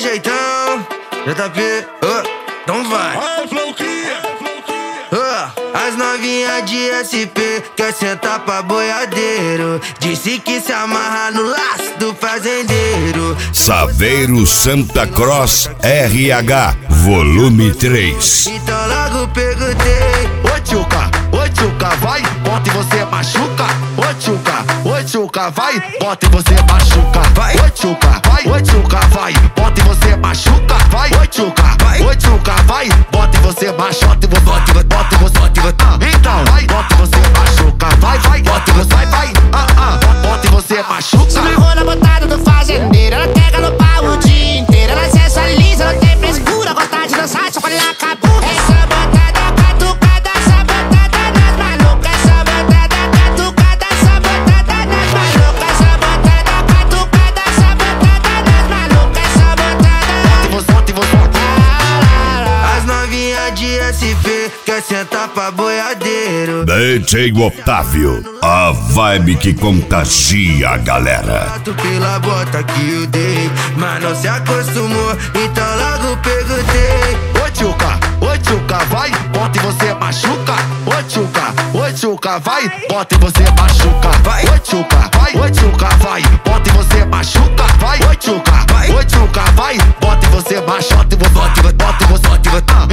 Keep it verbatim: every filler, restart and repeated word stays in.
jeitão, J P, oh, então vai. Oh, as novinhas de S P quer sentar pra boiadeiro. Disse que se amarra no laço do fazendeiro. Saveiro Santa Cross R H Volume três. Então logo perguntei: ô tchuca, ô tchuca, vai, bota e você machuca. Ô tchuca, ô tchuca, vai, bota e você machuca. Vai, ô tchuca, vai, ô tchuca, vai, bota e você machuca. Vai, ô tchuca, vai, ô tchuca, vai, bota e você machuca. Bota e você, bota e você, bota e você. Ah, então, vai, bota e você machuca. Vai, vai, bota e você, vai, vai. Ah, ah, bota e você machuca. Se amarrou na botada do fazendeiro, ela quer galopar o dia inteiro. Ela sensualiza, não tem frescura, gosta de dançar, só quando ela acabou. Essa botada catucada, essa botada nas malucas. Essa botada catucada, essa botada nas malucas. Essa botada catucada, essa botada nas malucas. Essa botada. Bota e você, bota e você. as novinhas de S P quer sentar pra boiadeiro. D J Otávio, a vibe que contagia a galera. Pela bota que eu dei, mas não se acostumou, então logo perguntei: ô tchuca, ô tchuca, vai, bota e você machuca. Ô tchuca, ô tchuca, vai, bota e você machuca. Vai, ô tchuca, vai, ô tchuca, vai, bota e você machuca. Vai, ô tchuca, vai, ô tchuca, vai, bota e você machuca. Bota e você, bota e você, bota e você. Ah,